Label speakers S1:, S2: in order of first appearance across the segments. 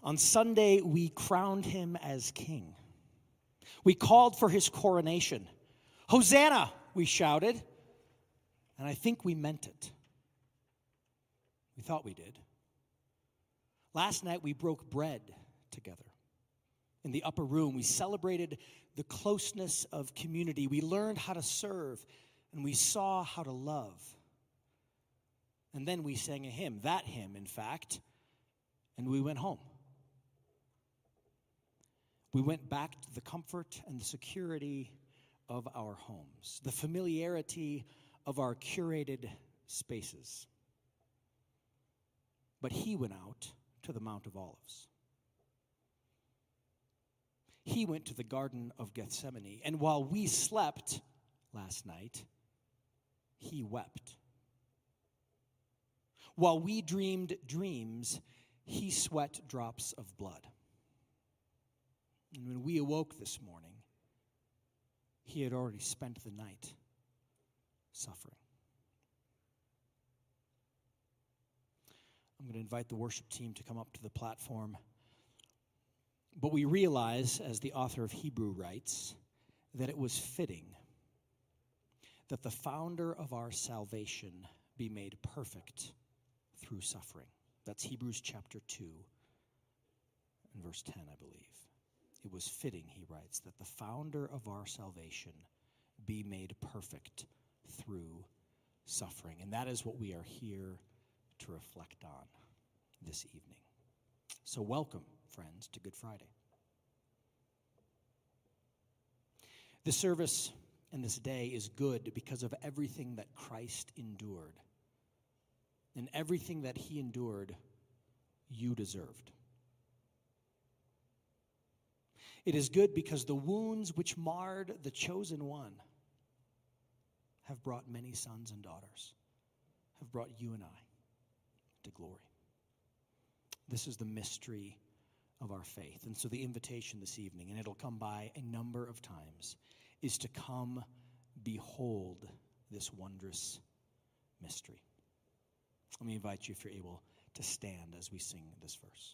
S1: On Sunday, we crowned him as king. We called for his coronation. Hosanna, we shouted. And I think we meant it. We thought we did. Last night, we broke bread together. In the upper room, we celebrated the closeness of community. We learned how to serve, and we saw how to love. And then we sang a hymn, that hymn, in fact, and we went home. We went back to the comfort and the security of our homes, the familiarity of our curated spaces. But he went out to the Mount of Olives. He went to the Garden of Gethsemane, and while we slept last night, he wept. While we dreamed dreams, he sweat drops of blood. And when we awoke this morning, he had already spent the night suffering. I'm going to invite the worship team to come up to the platform. But we realize, as the author of Hebrew writes, that it was fitting that the founder of our salvation be made perfect through suffering. That's Hebrews chapter 2 and verse 10, I believe. It was fitting, he writes, that the founder of our salvation be made perfect through suffering. And that is what we are here to reflect on this evening. So welcome, friends, to Good Friday. This service and this day is good because of everything that Christ endured. And everything that he endured, you deserved. It is good because the wounds which marred the chosen one have brought many sons and daughters, have brought you and I to glory. This is the mystery of our faith. And so the invitation this evening, and it'll come by a number of times, is to come behold this wondrous mystery. Let me invite you, if you're able, to stand as we sing this verse.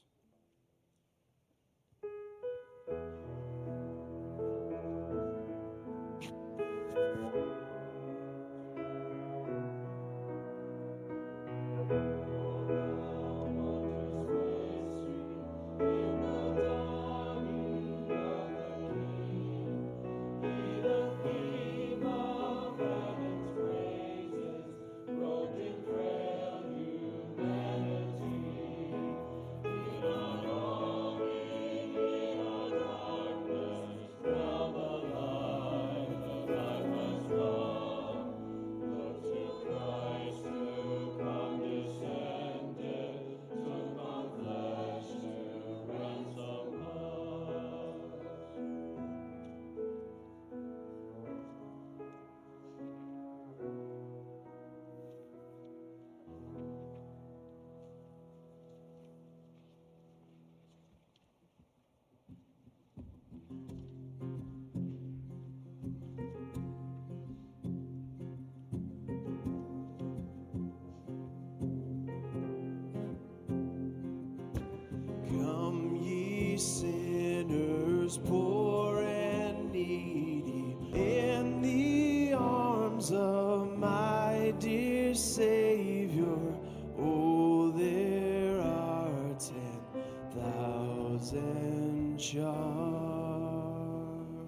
S2: Come ye sinners, poor and needy, in the arms of my dear Savior. Oh, there are 10,000 charms.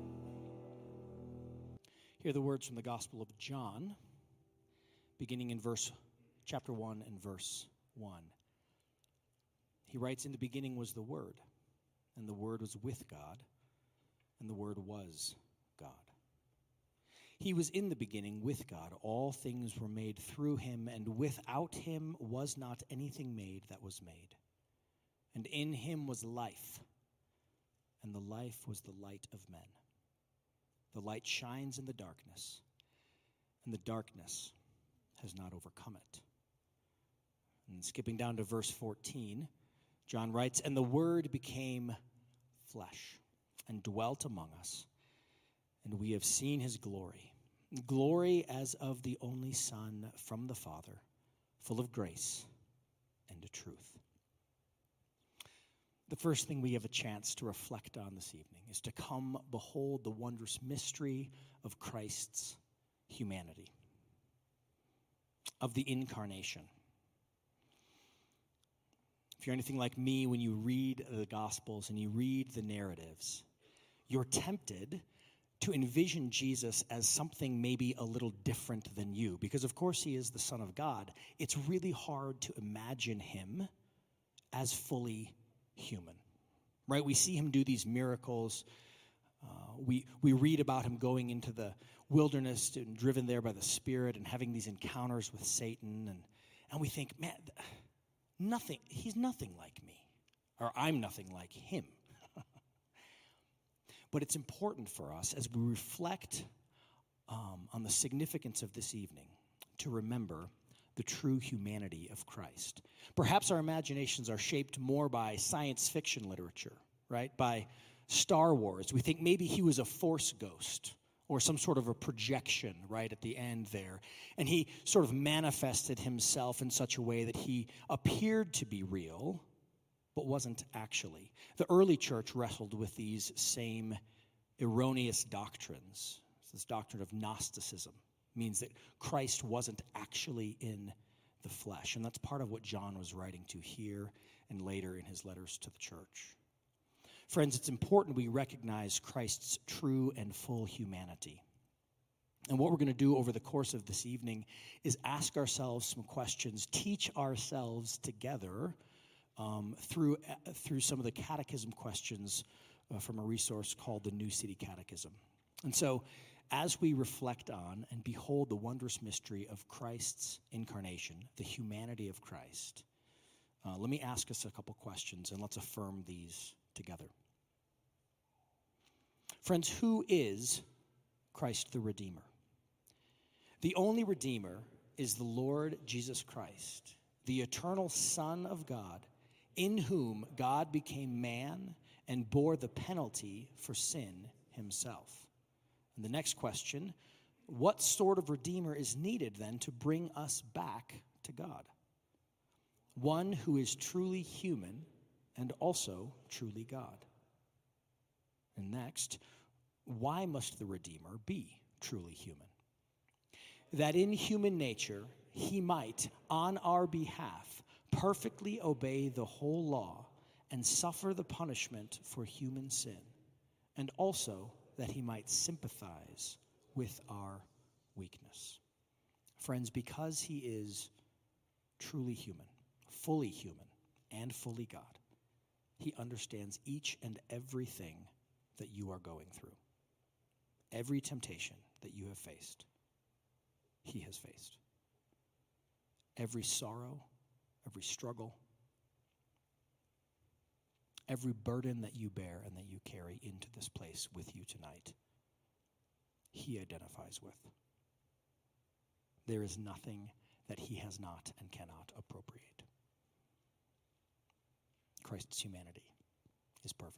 S1: Hear the words from the Gospel of John, beginning in chapter 1 and verse 1. He writes, "In the beginning was the Word, and the Word was with God, and the Word was God. He was in the beginning with God. All things were made through him, and without him was not anything made that was made. And in him was life, and the life was the light of men. The light shines in the darkness, and the darkness has not overcome it." And skipping down to verse 14, John writes, "And the Word became flesh and dwelt among us, and we have seen his glory, glory as of the only Son from the Father, full of grace and truth." the first thing we have a chance to reflect on this evening is to come behold the wondrous mystery of Christ's humanity, of the incarnation. If you're anything like me, when you read the Gospels and you read the narratives, you're tempted to envision Jesus as something maybe a little different than you, because of course he is the Son of God. It's really hard to imagine him as fully human, right? We see him do these miracles. We read about him going into the wilderness and driven there by the Spirit and having these encounters with Satan, and we think, man, he's nothing like me, or I'm nothing like him. But it's important for us as we reflect on the significance of this evening to remember the true humanity of Christ. Perhaps our imaginations are shaped more by science fiction literature, right? By Star Wars. We think maybe he was a force ghost or some sort of a projection right at the end there. And he sort of manifested himself in such a way that he appeared to be real, but wasn't actually. The early church wrestled with these same erroneous doctrines. This doctrine of Gnosticism means that Christ wasn't actually in the flesh. And that's part of what John was writing to here and later in his letters to the church. Friends, it's important we recognize Christ's true and full humanity. And what we're going to do over the course of this evening is ask ourselves some questions, teach ourselves together through some of the catechism questions from a resource called the New City Catechism. And so, as we reflect on and behold the wondrous mystery of Christ's incarnation, the humanity of Christ, let me ask us a couple questions, and let's affirm these together. Friends, who is Christ the Redeemer? The only Redeemer is the Lord Jesus Christ, the eternal Son of God, in whom God became man and bore the penalty for sin himself. And the next question, what sort of Redeemer is needed then to bring us back to God? One who is truly human and also truly God. And next, why must the Redeemer be truly human? That in human nature he might, on our behalf, perfectly obey the whole law and suffer the punishment for human sin, and also that he might sympathize with our weakness. Friends, because he is truly human, and fully God, he understands each and everything that you are going through. Every temptation that you have faced, he has faced. Every sorrow, every struggle, every burden that you bear and that you carry into this place with you tonight, he identifies with. There is nothing that he has not and cannot appropriate. Christ's humanity is perfect.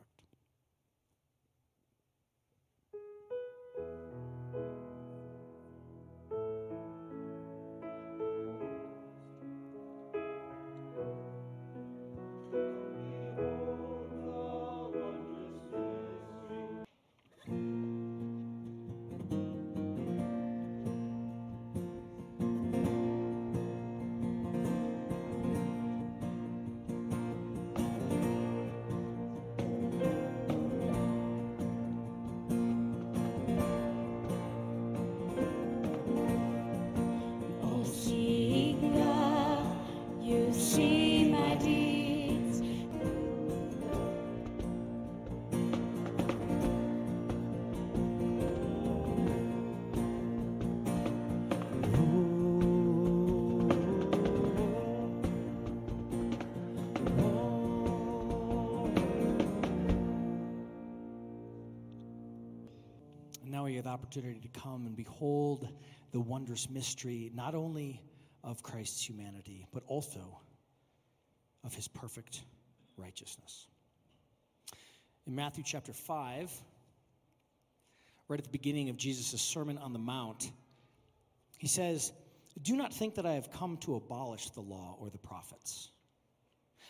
S1: We have the opportunity to come and behold the wondrous mystery, not only of Christ's humanity, but also of his perfect righteousness. In Matthew chapter 5, right at the beginning of Jesus' Sermon on the Mount, he says, "Do not think that I have come to abolish the law or the prophets.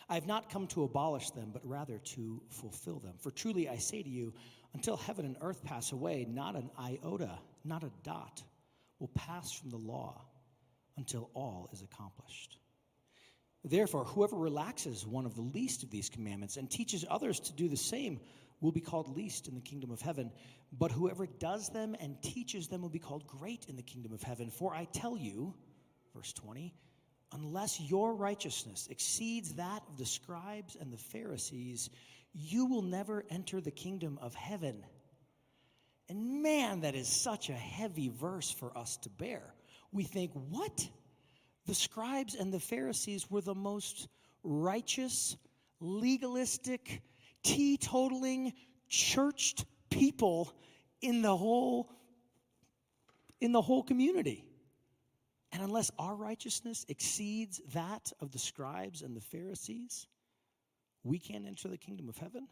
S1: I have not come to abolish them, but rather to fulfill them. For truly I say to you, until heaven and earth pass away, not an iota, not a dot, will pass from the law until all is accomplished. Therefore, whoever relaxes one of the least of these commandments and teaches others to do the same will be called least in the kingdom of heaven. But whoever does them and teaches them will be called great in the kingdom of heaven. For I tell you, verse 20, unless your righteousness exceeds that of the scribes and the Pharisees, you will never enter the kingdom of heaven. And man, that is such a heavy verse for us to bear. We think, what? The scribes and the Pharisees were the most righteous, legalistic, teetotaling, churched people in the whole community. And unless our righteousness exceeds that of the scribes and the Pharisees, we can't enter the kingdom of heaven?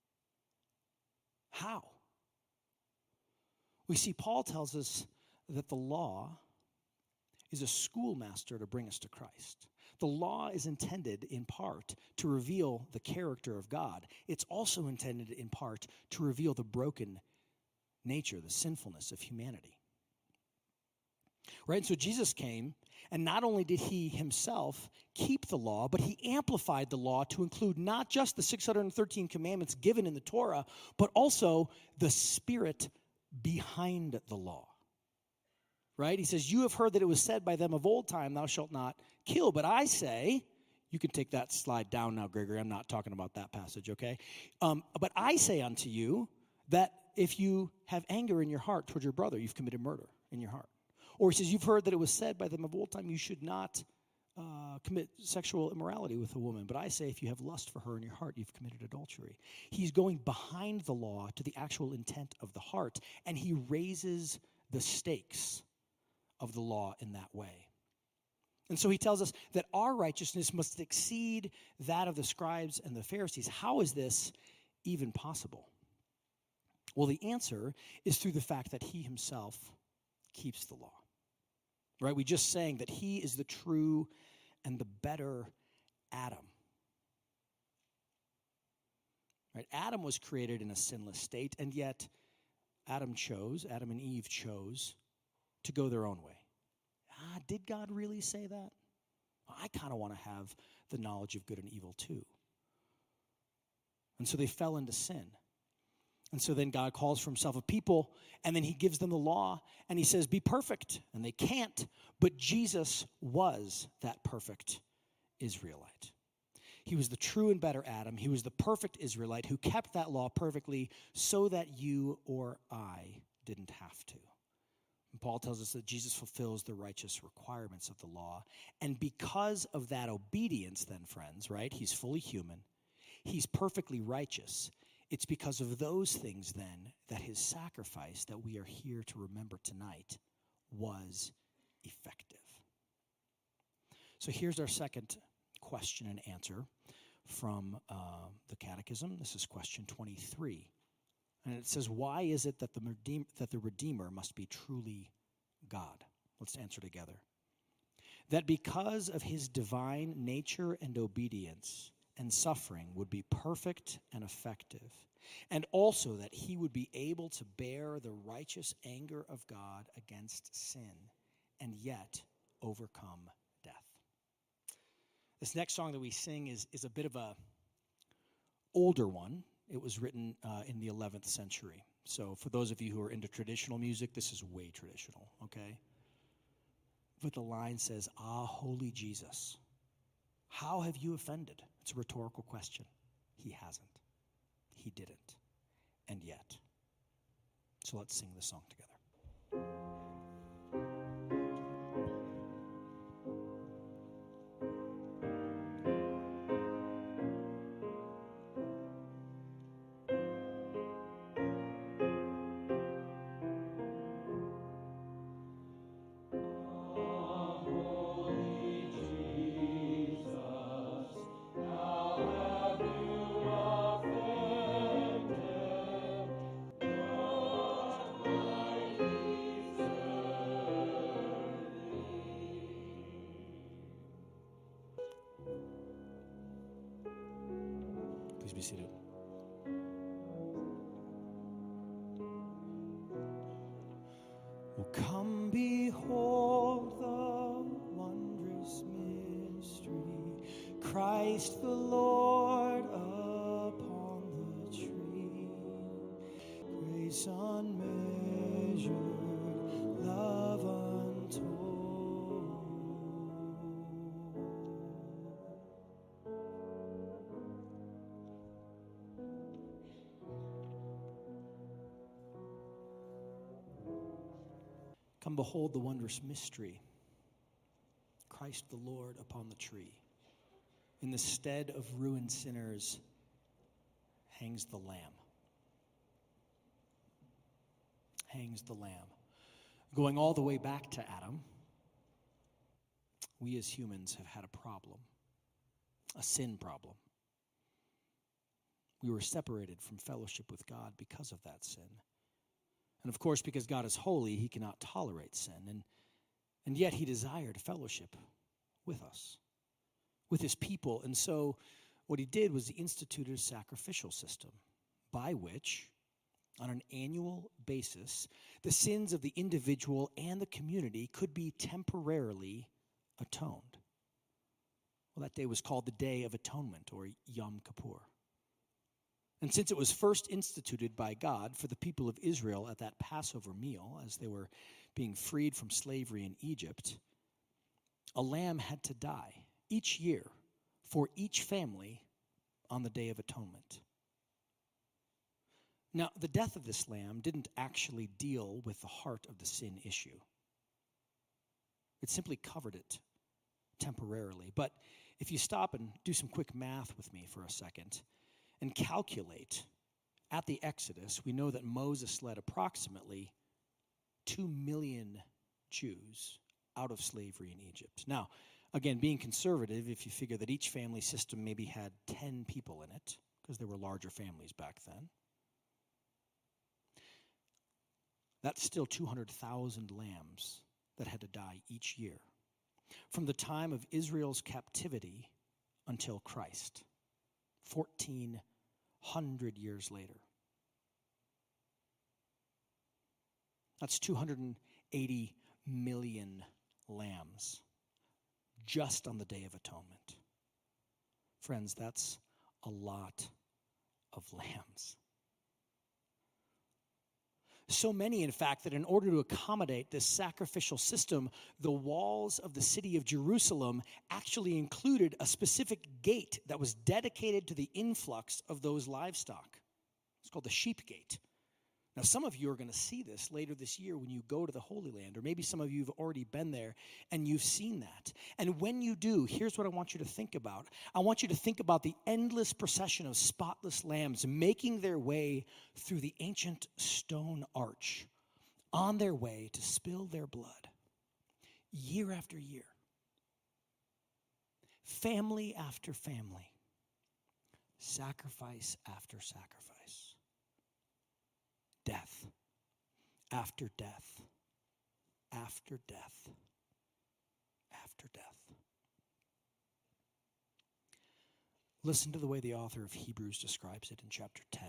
S1: How? We see Paul tells us that the law is a schoolmaster to bring us to Christ. The law is intended in part to reveal the character of God. It's also intended in part to reveal the broken nature, the sinfulness of humanity. Right? And so Jesus came, and not only did he himself keep the law, but he amplified the law to include not just the 613 commandments given in the Torah, but also the spirit behind the law. Right? He says, you have heard that it was said by them of old time, thou shalt not kill. But I say, you can take that slide down now, Gregory. I'm not talking about that passage, okay? But I say unto you that if you have anger in your heart toward your brother, you've committed murder in your heart. Or he says, you've heard that it was said by them of old time, you should not commit sexual immorality with a woman. But I say, if you have lust for her in your heart, you've committed adultery. He's going behind the law to the actual intent of the heart, and he raises the stakes of the law in that way. And so he tells us that our righteousness must exceed that of the scribes and the Pharisees. How is this even possible? Well, the answer is through the fact that he himself keeps the law. Right? We just sang that he is the true and the better Adam. Right? Adam was created in a sinless state, and yet Adam and Eve chose to go their own way. Did God really say that? I kind of want to have the knowledge of good and evil too. And so they fell into sin. And so then God calls for himself a people, and then he gives them the law, and he says, be perfect. And they can't, but Jesus was that perfect Israelite. He was the true and better Adam. He was the perfect Israelite who kept that law perfectly so that you or I didn't have to. And Paul tells us that Jesus fulfills the righteous requirements of the law. And because of that obedience then, friends, right, he's fully human, he's perfectly righteous. It's because of those things then that his sacrifice that we are here to remember tonight was effective. So here's our second question and answer from the Catechism. This is question 23. And it says, why is it that the Redeemer must be truly God? Let's answer together. That because of his divine nature and obedience and suffering would be perfect and effective, and also that he would be able to bear the righteous anger of God against sin and yet overcome death. This next song that we sing is a bit of a older one. It was written in the 11th century. So for those of you who are into traditional music, this is way traditional, okay? But the line says, ah, holy Jesus, how have you offended? It's a rhetorical question. He hasn't. He didn't. And yet. So let's sing this song together. Please be seated.
S2: Oh, come behold the wondrous mystery, Christ the Lord upon the tree. Grace unmeasured, love untold.
S1: Come behold the wondrous mystery, Christ the Lord upon the tree. In the stead of ruined sinners hangs the Lamb. Hangs the Lamb. Going all the way back to Adam, we as humans have had a problem, a sin problem. We were separated from fellowship with God because of that sin. And of course, because God is holy, he cannot tolerate sin. And yet he desired fellowship with us, with his people. And so what he did was he instituted a sacrificial system by which, on an annual basis, the sins of the individual and the community could be temporarily atoned. Well, that day was called the Day of Atonement, or Yom Kippur. And since it was first instituted by God for the people of Israel at that Passover meal, as they were being freed from slavery in Egypt, a lamb had to die each year for each family on the Day of Atonement. Now, the death of this lamb didn't actually deal with the heart of the sin issue. It simply covered it temporarily. But if you stop and do some quick math with me for a second, and calculate, at the Exodus, we know that Moses led approximately 2 million Jews out of slavery in Egypt. Now, again, being conservative, if you figure that each family system maybe had 10 people in it, because there were larger families back then, that's still 200,000 lambs that had to die each year, from the time of Israel's captivity until Christ, 1,400 years later. That's 280 million lambs just on the Day of Atonement. Friends, that's a lot of lambs. So many, in fact, that in order to accommodate this sacrificial system, the walls of the city of Jerusalem actually included a specific gate that was dedicated to the influx of those livestock. It's called the Sheep Gate. Now, some of you are going to see this later this year when you go to the Holy Land, or maybe some of you have already been there and you've seen that. And when you do, here's what I want you to think about. I want you to think about the endless procession of spotless lambs making their way through the ancient stone arch on their way to spill their blood year after year, family after family, sacrifice after sacrifice. Death after death after death after death. Listen to the way the author of Hebrews describes it in chapter 10.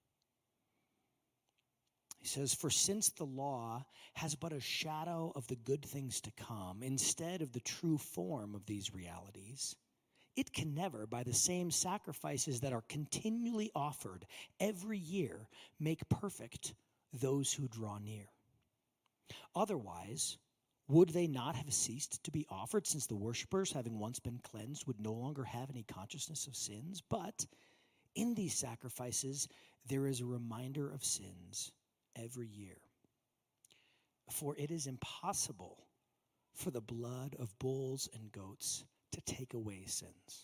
S1: He says, "For since the law has but a shadow of the good things to come, instead of the true form of these realities, it can never, by the same sacrifices that are continually offered every year, make perfect those who draw near. Otherwise, would they not have ceased to be offered, since the worshipers, having once been cleansed, would no longer have any consciousness of sins? But in these sacrifices, there is a reminder of sins every year. For it is impossible for the blood of bulls and goats to take away sins.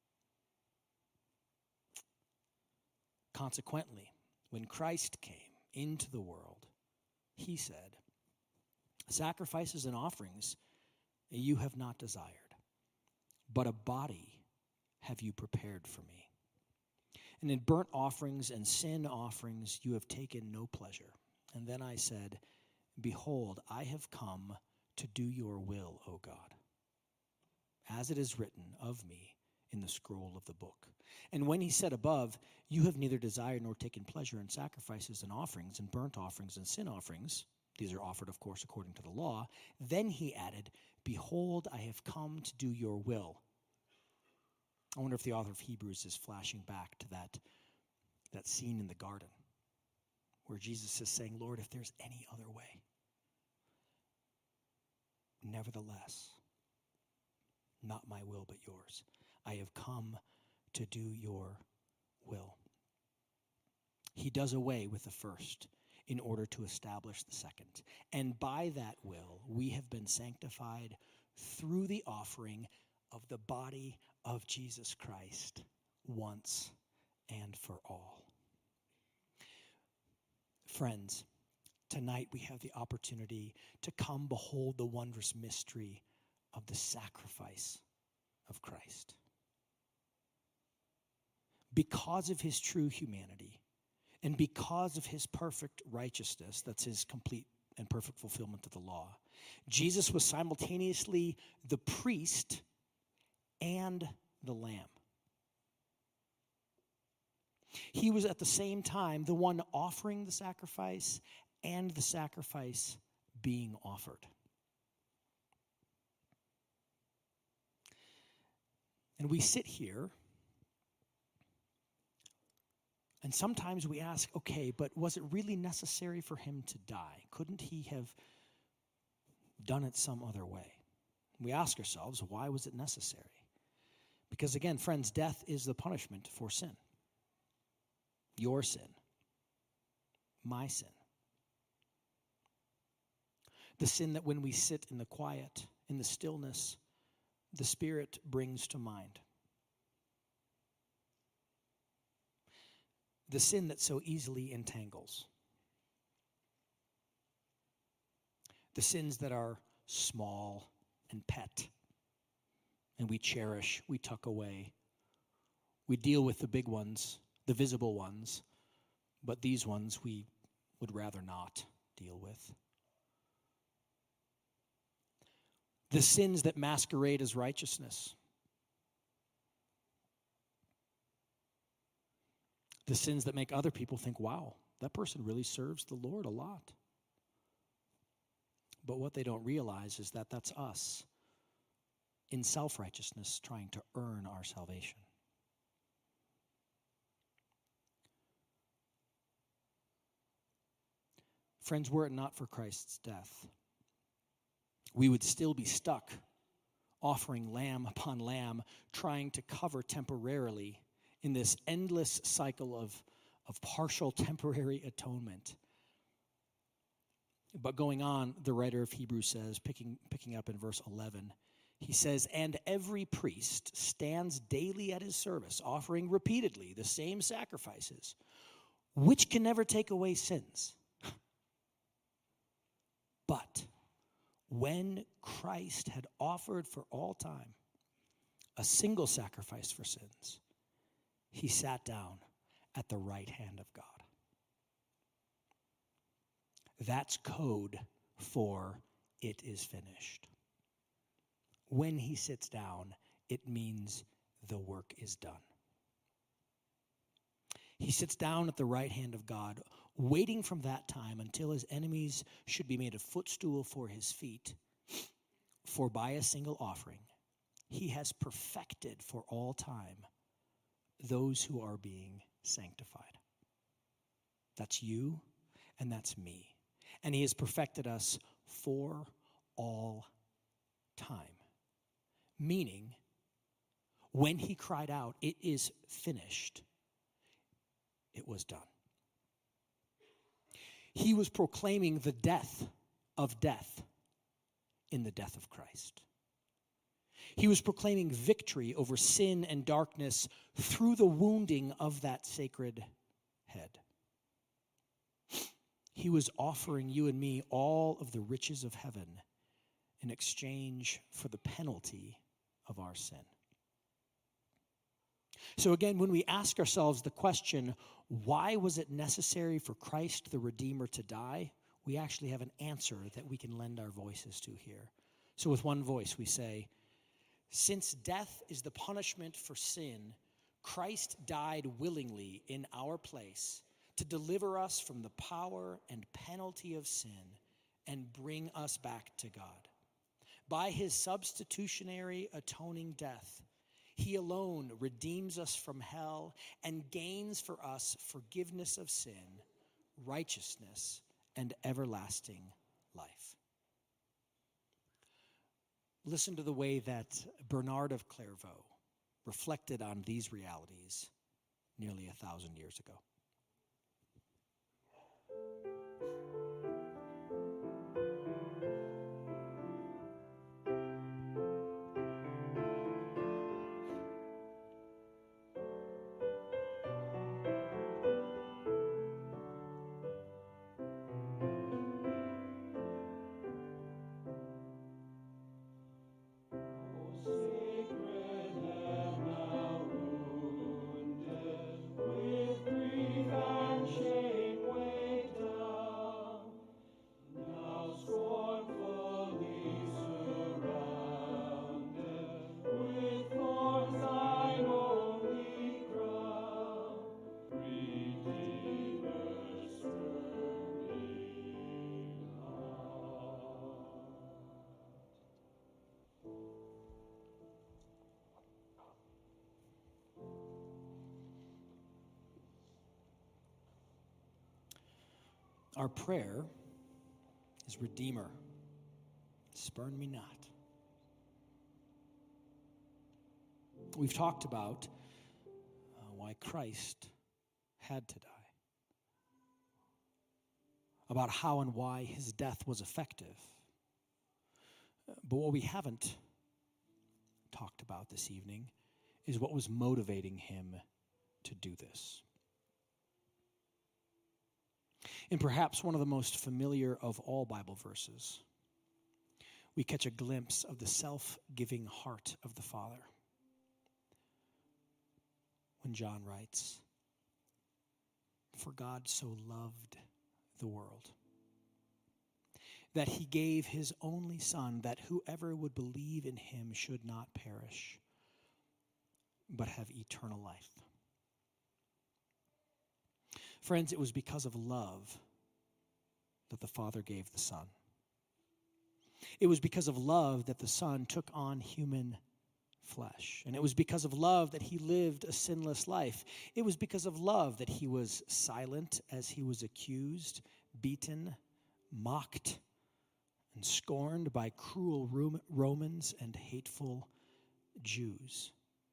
S1: Consequently, when Christ came into the world, he said, 'Sacrifices and offerings you have not desired, but a body have you prepared for me. And in burnt offerings and sin offerings you have taken no pleasure.' And then I said, 'Behold, I have come to do your will, O God. As it is written of me in the scroll of the book. And when he said above, you have neither desired nor taken pleasure in sacrifices and offerings and burnt offerings and sin offerings, these are offered, of course, according to the law, then he added, behold, I have come to do your will. I wonder if the author of Hebrews is flashing back to that scene in the garden where Jesus is saying, Lord, if there's any other way, nevertheless, not my will but yours. I have come to do your will. He does away with the first in order to establish the second. And by that will, we have been sanctified through the offering of the body of Jesus Christ once and for all. Friends, tonight we have the opportunity to come behold the wondrous mystery of the sacrifice of Christ. Because of his true humanity and because of his perfect righteousness, that's his complete and perfect fulfillment of the law, Jesus was simultaneously the priest and the lamb. He was at the same time the one offering the sacrifice and the sacrifice being offered. And we sit here, and sometimes we ask, okay, but was it really necessary for him to die? Couldn't he have done it some other way? We ask ourselves, why was it necessary? Because again, friends, death is the punishment for sin. Your sin. My sin. The sin that when we sit in the quiet, in the stillness, the Spirit brings to mind. The sin that so easily entangles. The sins that are small and pet, and we cherish, we tuck away. We deal with the big ones, the visible ones, but these ones we would rather not deal with. The sins that masquerade as righteousness. The sins that make other people think, wow, that person really serves the Lord a lot. But what they don't realize is that that's us in self-righteousness trying to earn our salvation. Friends, were it not for Christ's death, we would still be stuck offering lamb upon lamb, trying to cover temporarily in this endless cycle of partial temporary atonement. But going on, the writer of Hebrews says, picking up in verse 11, he says, and every priest stands daily at his service, offering repeatedly the same sacrifices, which can never take away sins. But when Christ had offered for all time a single sacrifice for sins, he sat down at the right hand of God. That's code for it is finished. When he sits down, it means the work is done. He sits down at the right hand of God, waiting from that time until his enemies should be made a footstool for his feet. For by a single offering, he has perfected for all time those who are being sanctified. That's you and that's me. And he has perfected us for all time. Meaning, when he cried out, it is finished, it was done. He was proclaiming the death of death in the death of Christ. He was proclaiming victory over sin and darkness through the wounding of that sacred head. He was offering you and me all of the riches of heaven in exchange for the penalty of our sin. So again, when we ask ourselves the question, why was it necessary for Christ the Redeemer to die? We actually have an answer that we can lend our voices to here. So with one voice we say, Since death is the punishment for sin, Christ died willingly in our place to deliver us from the power and penalty of sin and bring us back to God. By his substitutionary atoning death, he alone redeems us from hell and gains for us forgiveness of sin, righteousness, and everlasting life. Listen to the way that Bernard of Clairvaux reflected on these realities nearly 1,000 years ago. Our prayer is, Redeemer, spurn me not. We've talked about why Christ had to die, about how and why his death was effective. But what we haven't talked about this evening is what was motivating him to do this. In perhaps one of the most familiar of all Bible verses, we catch a glimpse of the self-giving heart of the Father. When John writes, "For God so loved the world, that he gave his only Son, that whoever would believe in him should not perish, but have eternal life." Friends, it was because of love that the Father gave the Son. It was because of love that the Son took on human flesh. And it was because of love that he lived a sinless life. It was because of love that he was silent as he was accused, beaten, mocked, and scorned by cruel Romans and hateful Jews.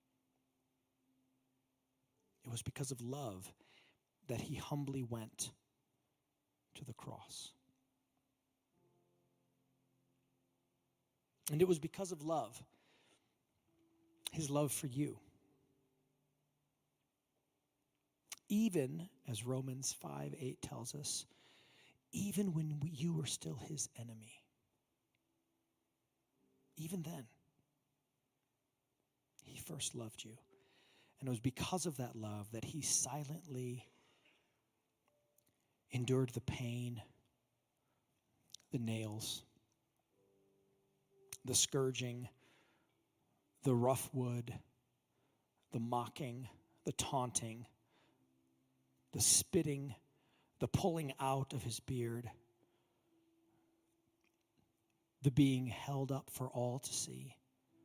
S1: It was because of love that he humbly went to the cross. And it was because of love, his love for you. Even, as Romans 5:8 tells us, even when you were still his enemy, even then, he first loved you. And it was because of that love that he silently endured the pain, the nails, the scourging, the rough wood, the mocking, the taunting, the spitting, the pulling out of his beard, the being held up for all to see.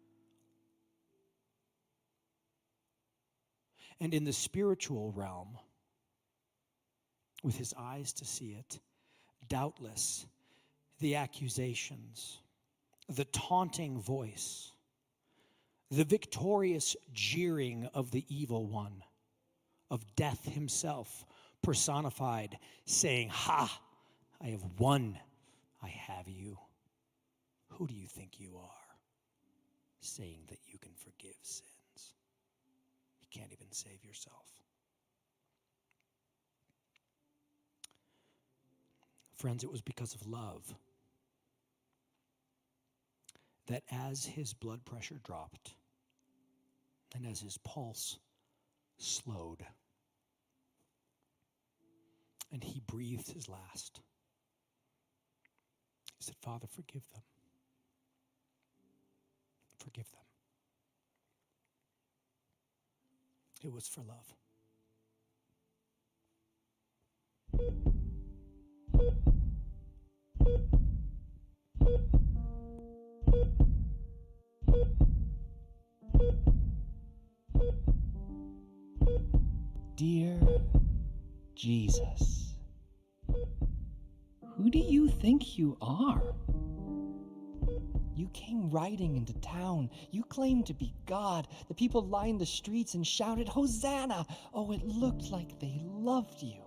S1: And in the spiritual realm, with his eyes to see it, doubtless the accusations, the taunting voice, the victorious jeering of the evil one, of death himself personified, saying, "Ha, I have won, I have you. Who do you think you are, saying that you can forgive sins? You can't even save yourself." Friends, it was because of love that as his blood pressure dropped and as his pulse slowed and he breathed his last, he said, "Father, forgive them. Forgive them. It was for love.
S2: Dear Jesus, who do you think you are? You came riding into town. You claimed to be God. The people lined the streets and shouted, "Hosanna!" Oh, it looked like they loved you.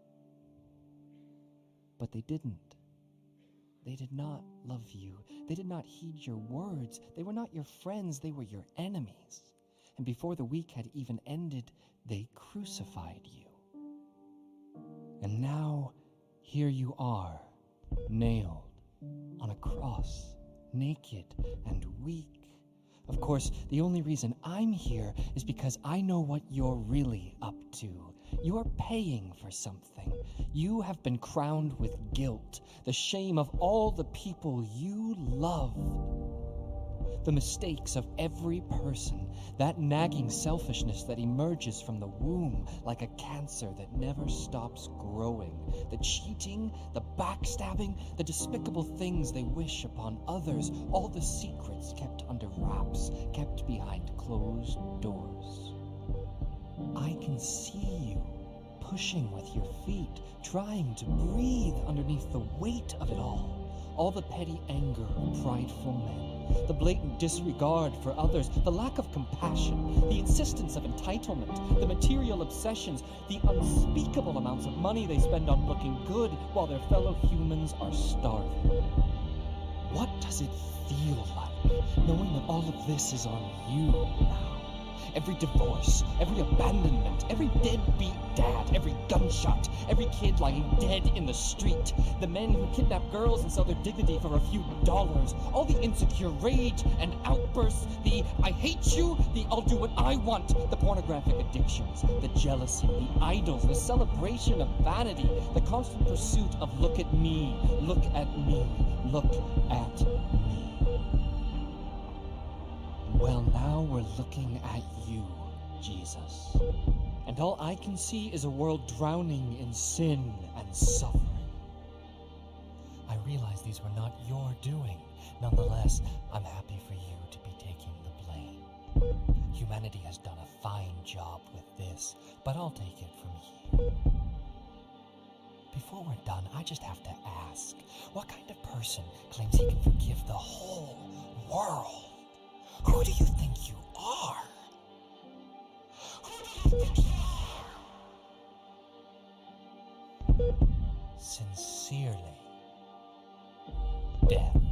S2: But they didn't. They did not love you. They did not heed your words. They were not your friends. They were your enemies. And before the week had even ended, they crucified you. And now, here you are, nailed on a cross, naked and weak. Of course, the only reason I'm here is because I know what you're really up to. You're paying for something. You have been crowned with guilt, the shame of all the people you love. The mistakes of every person, that nagging selfishness that emerges from the womb like a cancer that never stops growing, the cheating, the backstabbing, the despicable things they wish upon others, all the secrets kept under wraps, kept behind closed doors. I can see you pushing with your feet, trying to breathe underneath the weight of it all the petty anger of prideful men, the blatant disregard for others, the lack of compassion, the insistence of entitlement, the material obsessions, the unspeakable amounts of money they spend on looking good while their fellow humans are starving. What does it feel like, knowing that all of this is on you now? Every divorce, every abandonment, every deadbeat dad, every gunshot, every kid lying dead in the street, the men who kidnap girls and sell their dignity for a few dollars, all the insecure rage and outbursts, the "I hate you," the "I'll do what I want," the pornographic addictions, the jealousy, the idols, the celebration of vanity, the constant pursuit of "look at me, look at me, look at me." Well, now we're looking at you, Jesus. And all I can see is a world drowning in sin and suffering. I realize these were not your doing. Nonetheless, I'm happy for you to be taking the blame. Humanity has done a fine job with this, but I'll take it from here. Before we're done, I just have to ask, what kind of person claims he can forgive the whole world? Who do you think you are? Who do you think you are? Sincerely, Death.